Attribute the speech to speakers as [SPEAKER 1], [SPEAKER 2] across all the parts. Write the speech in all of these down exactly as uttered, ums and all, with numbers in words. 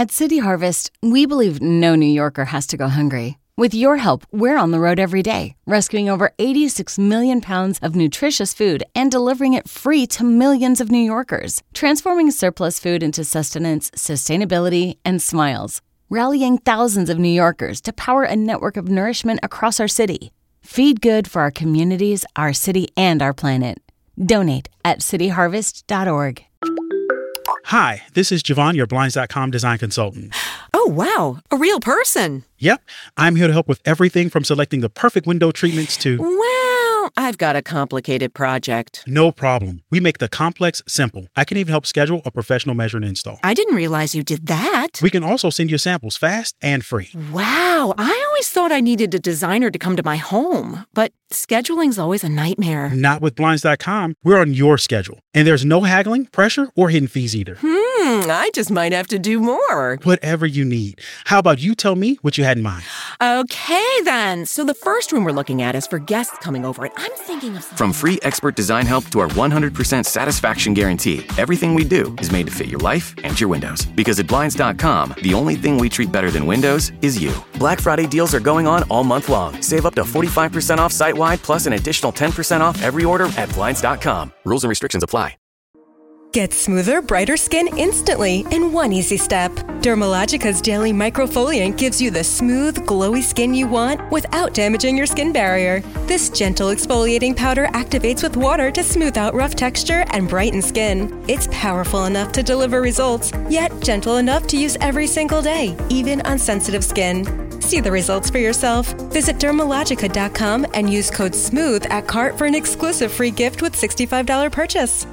[SPEAKER 1] At City Harvest, we believe no New Yorker has to go hungry. With your help, we're on the road every day, rescuing over eighty-six million pounds of nutritious food and delivering it free to millions of New Yorkers, transforming surplus food into sustenance, sustainability, and smiles, rallying thousands of New Yorkers to power a network of nourishment across our city. Feed good for our communities, our city, and our planet. Donate at city harvest dot org.
[SPEAKER 2] Hi, this is Javon, your Blinds dot com design consultant.
[SPEAKER 3] Oh, wow. A real person.
[SPEAKER 2] Yep. I'm here to help with everything from selecting the perfect window treatments to...
[SPEAKER 3] Well, I've got a complicated project.
[SPEAKER 2] No problem. We make the complex simple. I can even help schedule a professional measure and install.
[SPEAKER 3] I didn't realize you did that.
[SPEAKER 2] We can also send you samples fast and free.
[SPEAKER 3] Wow. I always thought I needed a designer to come to my home, but scheduling's always a nightmare.
[SPEAKER 2] Not with Blinds dot com. We're on your schedule. And there's no haggling, pressure, or hidden fees either.
[SPEAKER 3] Hmm, I just might have to do more.
[SPEAKER 2] Whatever you need. How about you tell me what you had in mind?
[SPEAKER 3] Okay, then. So the first room we're looking at is for guests coming over, and I'm thinking of...
[SPEAKER 4] From free expert design help to our one hundred percent satisfaction guarantee, everything we do is made to fit your life and your windows. Because at Blinds dot com, the only thing we treat better than windows is you. Black Friday deals are going on all month long. Save up to forty-five percent off site-wide, plus an additional ten percent off every order at Blinds dot com. Rules and restrictions apply.
[SPEAKER 5] Get smoother, brighter skin instantly in one easy step. Dermalogica's daily microfoliant gives you the smooth, glowy skin you want without damaging your skin barrier. This gentle exfoliating powder activates with water to smooth out rough texture and brighten skin. It's powerful enough to deliver results, yet gentle enough to use every single day, even on sensitive skin. See the results for yourself. Visit Dermalogica dot com and use code SMOOTH at cart for an exclusive free gift with sixty-five dollars purchase.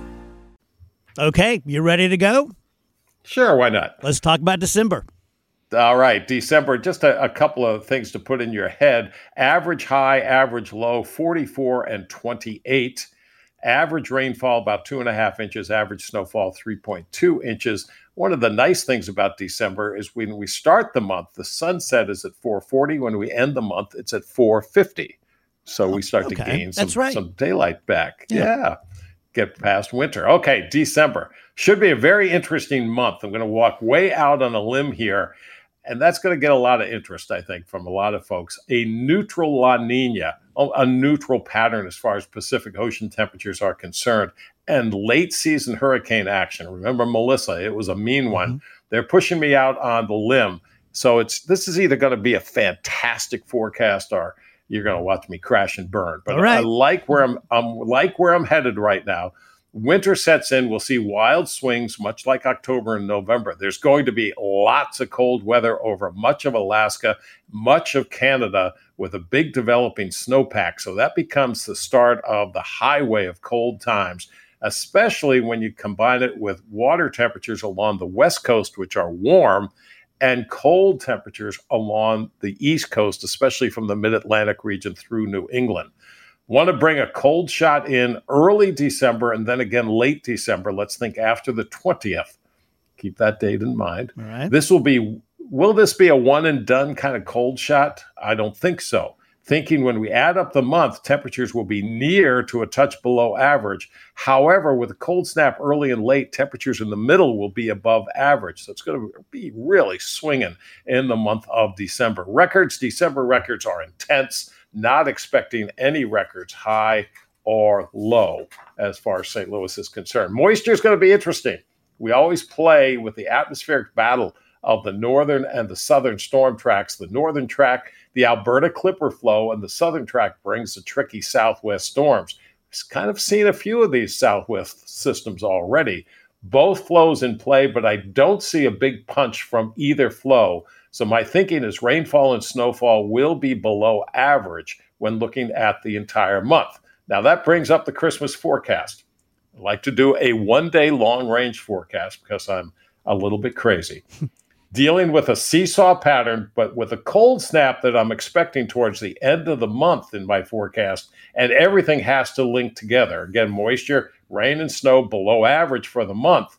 [SPEAKER 6] Okay, you ready to go?
[SPEAKER 7] Sure, why not?
[SPEAKER 6] Let's talk about December.
[SPEAKER 7] All right, December, just a, a couple of things to put in your head. Average high, average low, forty-four and twenty-eight. Average rainfall, about two and a half inches. Average snowfall, three point two inches. One of the nice things about December is when we start the month, the sunset is at four forty. When we end the month, it's at four fifty. So we start
[SPEAKER 6] okay.
[SPEAKER 7] to gain some,
[SPEAKER 6] right.
[SPEAKER 7] some daylight back.
[SPEAKER 6] Yeah.
[SPEAKER 7] yeah. Get past winter. Okay, December. Should be a very interesting month. I'm going to walk way out on a limb here, and that's going to get a lot of interest, I think, from a lot of folks. A neutral La Nina, a neutral pattern as far as Pacific Ocean temperatures are concerned, and late season hurricane action. Remember Melissa, it was a mean one. Mm-hmm. They're pushing me out on the limb. So it's this is either going to be a fantastic forecast or you're going to watch me crash and burn. But right. I like where I'm, I'm like where I'm headed right now. Winter sets in. We'll see wild swings, much like October and November. There's going to be lots of cold weather over much of Alaska, much of Canada, with a big developing snowpack. So that becomes the start of the highway of cold times, especially when you combine it with water temperatures along the West Coast, which are warm, and cold temperatures along the East Coast, especially from the Mid-Atlantic region through New England. Want to bring a cold shot in early December and then again late December. Let's think after the twentieth. Keep that date in mind.
[SPEAKER 6] All right.
[SPEAKER 7] This will be, will this be a one and done kind of cold shot? I don't think so. Thinking when we add up the month, temperatures will be near to a touch below average. However, with a cold snap early and late, temperatures in the middle will be above average. So it's going to be really swinging in the month of December. Records, December records are intense. Not expecting any records, high or low, as far as Saint Louis is concerned. Moisture is going to be interesting. We always play with the atmospheric battle of the northern and the southern storm tracks. The northern track, the Alberta Clipper flow, and the southern track brings the tricky southwest storms. We've kind of seen a few of these southwest systems already. Both flows in play, but I don't see a big punch from either flow. So my thinking is rainfall and snowfall will be below average when looking at the entire month. Now that brings up the Christmas forecast. I like to do a one-day long-range forecast because I'm a little bit crazy. Dealing with a seesaw pattern, but with a cold snap that I'm expecting towards the end of the month in my forecast, and everything has to link together. Again, moisture, rain and snow below average for the month.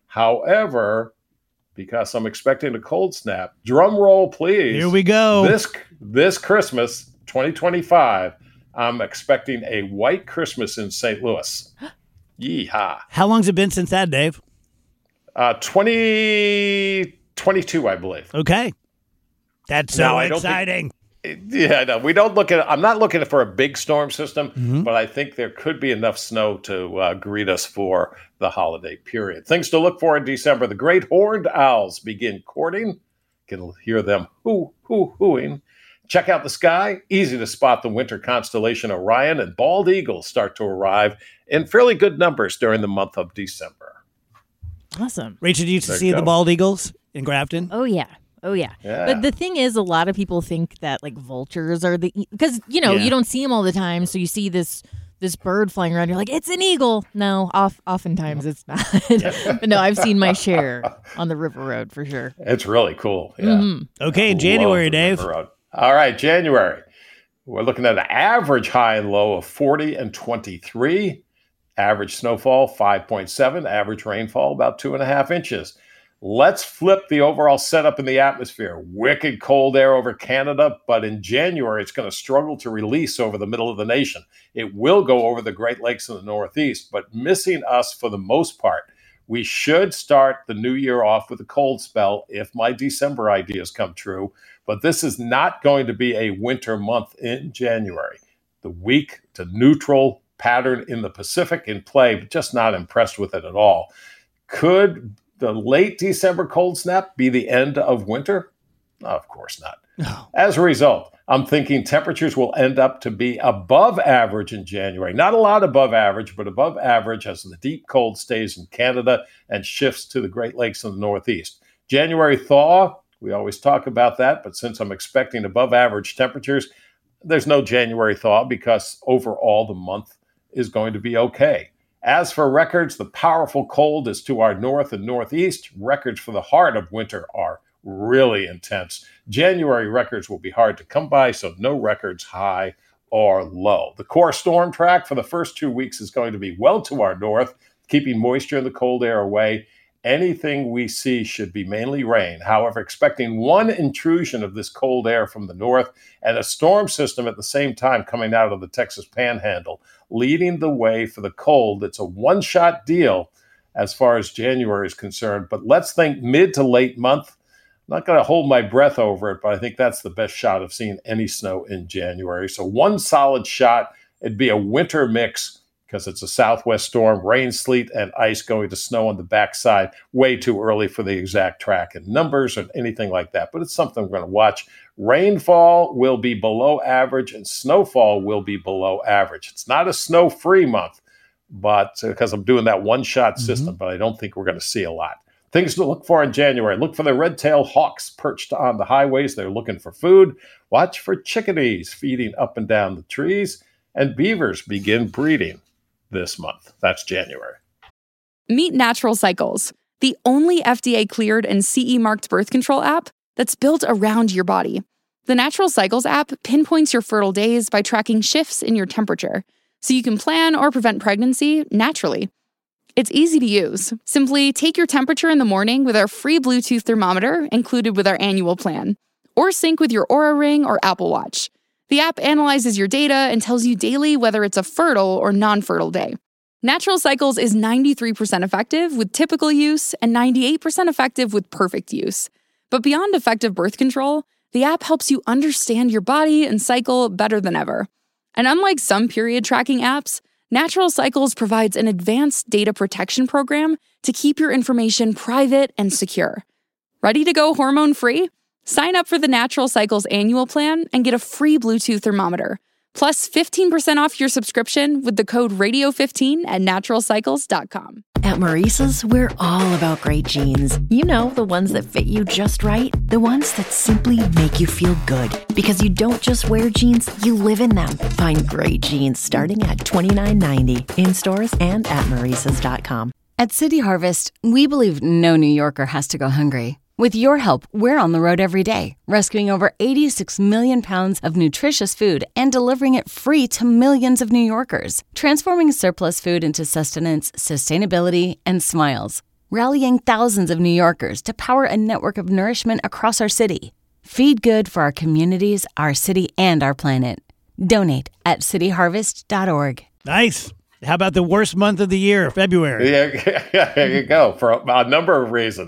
[SPEAKER 7] However, because I'm expecting a cold snap, drum roll, please.
[SPEAKER 6] Here we go.
[SPEAKER 7] This, this Christmas, twenty twenty-five, I'm expecting a white Christmas in Saint Louis. Yeehaw.
[SPEAKER 6] How long's it been since that, Dave?
[SPEAKER 7] Uh, twenty twenty-two, I believe.
[SPEAKER 6] Okay. That's so
[SPEAKER 7] Now, I don't
[SPEAKER 6] exciting.
[SPEAKER 7] think- Yeah, no, we don't look at. I'm not looking for a big storm system,
[SPEAKER 6] Mm-hmm.
[SPEAKER 7] but I think there could be enough snow to uh, greet us for the holiday period. Things to look for in December: the great horned owls begin courting. You can hear them hoo hoo hooing. Check out the sky. Easy to spot the winter constellation Orion, and bald eagles start to arrive in fairly good numbers during the month of December.
[SPEAKER 8] Awesome.
[SPEAKER 6] Rachel, did you used to
[SPEAKER 7] There
[SPEAKER 6] see
[SPEAKER 7] you
[SPEAKER 6] the
[SPEAKER 7] go.
[SPEAKER 6] bald eagles in Grafton?
[SPEAKER 8] Oh, yeah. Oh, yeah.
[SPEAKER 7] Yeah.
[SPEAKER 8] But the thing is, a lot of people think that, like, vultures are the... Because, you know,
[SPEAKER 6] Yeah.
[SPEAKER 8] you don't see them all the time, so you see this this bird flying around, you're like, it's an eagle. No, off, oftentimes it's not. But no, I've seen my share on the River Road, for sure.
[SPEAKER 7] It's really cool. Yeah.
[SPEAKER 8] Mhm.
[SPEAKER 6] Okay, in
[SPEAKER 7] Love
[SPEAKER 6] January,
[SPEAKER 7] the
[SPEAKER 6] Dave.
[SPEAKER 7] River Road. All right, January. We're looking at an average high and low of forty and twenty-three. Average snowfall, five point seven. Average rainfall, about two and a half inches. Let's flip the overall setup in the atmosphere. Wicked cold air over Canada, but in January, it's going to struggle to release over the middle of the nation. It will go over the Great Lakes in the Northeast, but missing us for the most part. We should start the new year off with a cold spell if my December ideas come true, but this is not going to be a winter month in January. The weak to neutral pattern in the Pacific in play, but just not impressed with it at all. Could the late December cold snap be the end of winter? No, of course not.
[SPEAKER 6] No.
[SPEAKER 7] As a result, I'm thinking temperatures will end up to be above average in January. Not a lot above average, but above average as the deep cold stays in Canada and shifts to the Great Lakes in the Northeast. January thaw, we always talk about that, but since I'm expecting above average temperatures, there's no January thaw because overall the month is going to be okay. As for records, the powerful cold is to our north and northeast. Records for the heart of winter are really intense. January records will be hard to come by, so no records high or low. The core storm track for the first two weeks is going to be well to our north, keeping moisture and the cold air away. Anything we see should be mainly rain. However, expecting one intrusion of this cold air from the north and a storm system at the same time coming out of the Texas Panhandle, leading the way for the cold. It's a one-shot deal as far as January is concerned, but let's think mid to late month. I'm not going to hold my breath over it, but I think that's the best shot of seeing any snow in January. So one solid shot, it'd be a winter mix because it's a southwest storm, rain, sleet, and ice going to snow on the backside. Way too early for the exact track and numbers or anything like that, but it's something we're going to watch. Rainfall will be below average and snowfall will be below average. It's not a snow-free month, but because uh, I'm doing that one-shot
[SPEAKER 6] Mm-hmm.
[SPEAKER 7] system, but I don't think we're going to see a lot. Things to look for in January. Look for the red-tailed hawks perched on the highways. They're looking for food. Watch for chickadees feeding up and down the trees. And beavers begin breeding this month. That's January.
[SPEAKER 9] Meet Natural Cycles, the only F D A-cleared and C E-marked birth control app that's built around your body. The Natural Cycles app pinpoints your fertile days by tracking shifts in your temperature, so you can plan or prevent pregnancy naturally. It's easy to use. Simply take your temperature in the morning with our free Bluetooth thermometer included with our annual plan, or sync with your Oura Ring or Apple Watch. The app analyzes your data and tells you daily whether it's a fertile or non-fertile day. Natural Cycles is ninety-three percent effective with typical use and ninety-eight percent effective with perfect use. But beyond effective birth control, the app helps you understand your body and cycle better than ever. And unlike some period tracking apps, Natural Cycles provides an advanced data protection program to keep your information private and secure. Ready to go hormone-free? Sign up for the Natural Cycles annual plan and get a free Bluetooth thermometer, plus fifteen percent off your subscription with the code radio fifteen at natural cycles dot com.
[SPEAKER 10] At Maurice's, we're all about great jeans. You know, the ones that fit you just right. The ones that simply make you feel good. Because you don't just wear jeans, you live in them. Find great jeans starting at twenty-nine ninety in stores and at maurices dot com.
[SPEAKER 1] At City Harvest, we believe no New Yorker has to go hungry. With your help, we're on the road every day, rescuing over eighty-six million pounds of nutritious food and delivering it free to millions of New Yorkers, transforming surplus food into sustenance, sustainability, and smiles, rallying thousands of New Yorkers to power a network of nourishment across our city. Feed good for our communities, our city, and our planet. Donate at city harvest dot org.
[SPEAKER 6] Nice. How about the worst month of the year, February?
[SPEAKER 7] Yeah, there you go, for a, a number of reasons.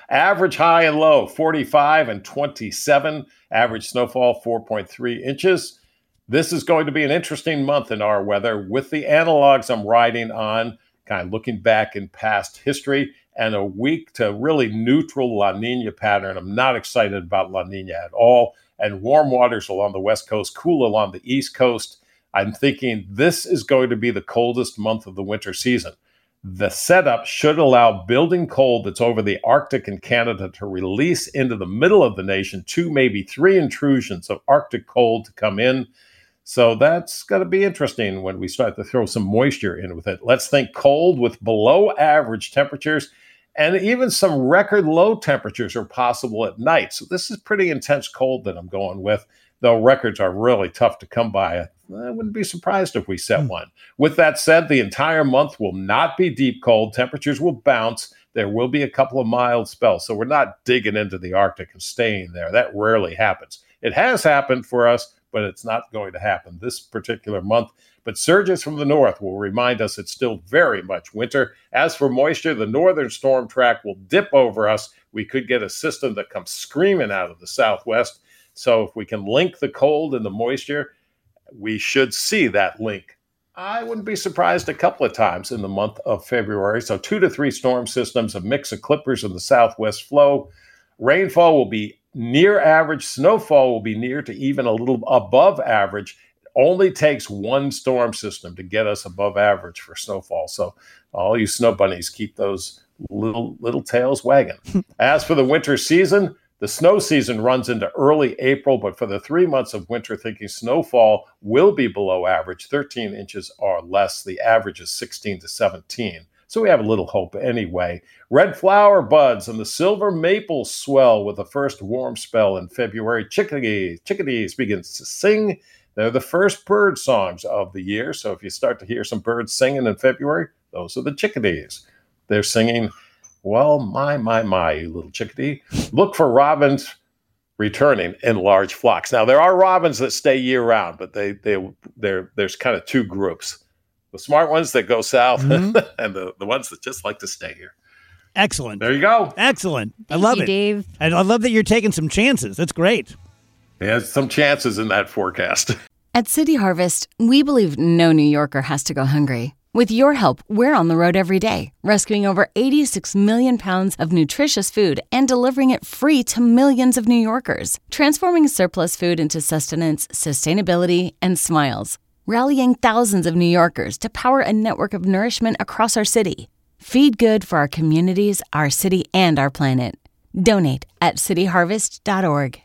[SPEAKER 7] Average high and low, forty-five and twenty-seven. Average snowfall, four point three inches. This is going to be an interesting month in our weather with the analogs I'm riding on, kind of looking back in past history, and a weak to really neutral La Nina pattern. I'm not excited about La Nina at all. And warm waters along the west coast, cool along the east coast. I'm thinking this is going to be the coldest month of the winter season. The setup should allow building cold that's over the Arctic and Canada to release into the middle of the nation, two, maybe three intrusions of Arctic cold to come in. So that's going to be interesting when we start to throw some moisture in with it. Let's think cold with below average temperatures, and even some record low temperatures are possible at night. So this is pretty intense cold that I'm going with, though records are really tough to come by. I wouldn't be surprised if we set mm. one. With that said, the entire month will not be deep cold. Temperatures will bounce. There will be a couple of mild spells. So we're not digging into the Arctic and staying there. That rarely happens. It has happened for us, but it's not going to happen this particular month. But surges from the north will remind us it's still very much winter. As for moisture, the northern storm track will dip over us. We could get a system that comes screaming out of the southwest. So if we can link the cold and the moisture, we should see that link. I wouldn't be surprised a couple of times in the month of February. So two to three storm systems, a mix of clippers in the southwest flow. Rainfall will be near average. Snowfall will be near to even a little above average. It only takes one storm system to get us above average for snowfall. So all you snow bunnies, keep those little little tails wagging. As for the winter season, the snow season runs into early April, but for the three months of winter, thinking snowfall will be below average, thirteen inches or less. The average is sixteen to seventeen. So we have a little hope anyway. Red flower buds and the silver maples swell with the first warm spell in February. Chickadees, chickadees begins to sing. They're the first bird songs of the year. So if you start to hear some birds singing in February, those are the chickadees. They're singing, well, my, my, my, you little chickadee. Look for robins returning in large flocks. Now, there are robins that stay year-round, but they, they, they're, there's kind of two groups. The smart ones that go south mm-hmm. and the, the ones that just like to stay here.
[SPEAKER 6] Excellent.
[SPEAKER 7] There you go.
[SPEAKER 6] Excellent.
[SPEAKER 8] Thank
[SPEAKER 6] I love
[SPEAKER 8] you,
[SPEAKER 6] it.
[SPEAKER 8] Dave.
[SPEAKER 6] And I love that you're taking some chances. That's great.
[SPEAKER 7] There's some chances in that forecast.
[SPEAKER 1] At City Harvest, we believe no New Yorker has to go hungry. With your help, we're on the road every day, rescuing over eighty-six million pounds of nutritious food and delivering it free to millions of New Yorkers, transforming surplus food into sustenance, sustainability, and smiles. Rallying thousands of New Yorkers to power a network of nourishment across our city. Feed good for our communities, our city, and our planet. Donate at city harvest dot org.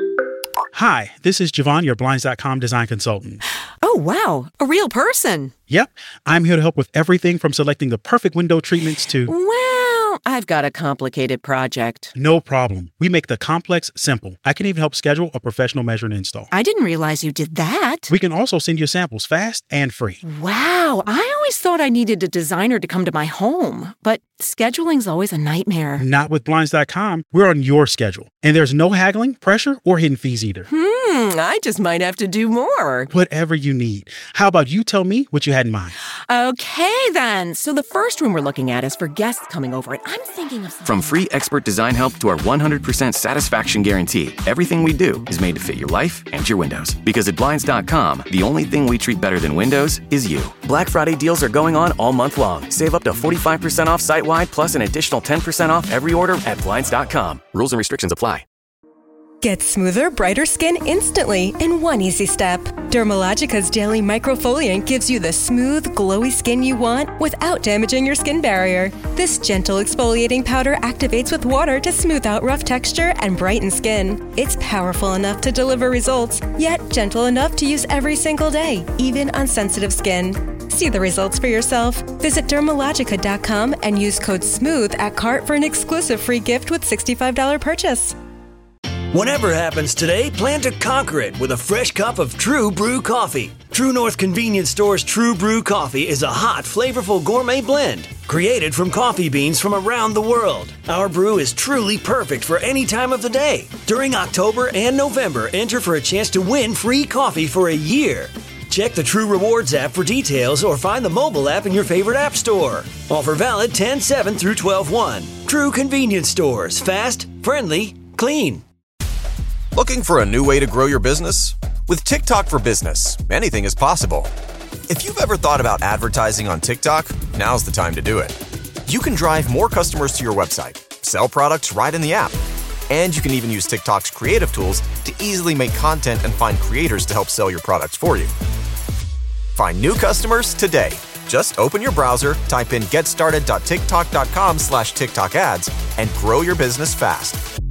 [SPEAKER 2] Hi, this is Javon, your Blinds dot com design consultant.
[SPEAKER 11] Oh, wow. A real person.
[SPEAKER 2] Yep. I'm here to help with everything from selecting the perfect window treatments to...
[SPEAKER 11] Well, I've got a complicated project.
[SPEAKER 2] No problem. We make the complex simple. I can even help schedule a professional measure and install.
[SPEAKER 11] I didn't realize you did that.
[SPEAKER 2] We can also send you samples fast and free.
[SPEAKER 11] Wow. I always thought I needed a designer to come to my home, but scheduling's always a nightmare.
[SPEAKER 2] Not with Blinds dot com. We're on your schedule. And there's no haggling, pressure, or hidden fees either.
[SPEAKER 11] Hmm, I just might have to do more.
[SPEAKER 2] Whatever you need. How about you tell me what you had in mind?
[SPEAKER 11] Okay, then. So the first room we're looking at is for guests coming over, and I'm thinking of...
[SPEAKER 4] From free expert design help to our one hundred percent satisfaction guarantee, everything we do is made to fit your life and your windows. Because at Blinds dot com, the only thing we treat better than windows is you. Black Friday deals are going on all month long. Save up to forty-five percent off site-wide, plus an additional ten percent off every order at Blinds dot com. Rules and restrictions apply.
[SPEAKER 5] Get smoother, brighter skin instantly in one easy step. Dermalogica's Daily Microfoliant gives you the smooth, glowy skin you want without damaging your skin barrier. This gentle exfoliating powder activates with water to smooth out rough texture and brighten skin. It's powerful enough to deliver results, yet gentle enough to use every single day, even on sensitive skin. See the results for yourself. Visit Dermalogica dot com and use code SMOOTH at cart for an exclusive free gift with sixty-five dollars purchase.
[SPEAKER 12] Whatever happens today, plan to conquer it with a fresh cup of True Brew coffee. True North Convenience Store's True Brew coffee is a hot, flavorful gourmet blend created from coffee beans from around the world. Our brew is truly perfect for any time of the day. During October and November, enter for a chance to win free coffee for a year. Check the True Rewards app for details or find the mobile app in your favorite app store. Offer valid ten seven through twelve one. True convenience stores. Fast, friendly, clean.
[SPEAKER 13] Looking for a new way to grow your business? With TikTok for Business, anything is possible. If you've ever thought about advertising on TikTok, now's the time to do it. You can drive more customers to your website, sell products right in the app, and you can even use TikTok's creative tools to easily make content and find creators to help sell your products for you. Find new customers today. Just open your browser, type in getstarted.tiktok.com slash TikTok ads, and grow your business fast.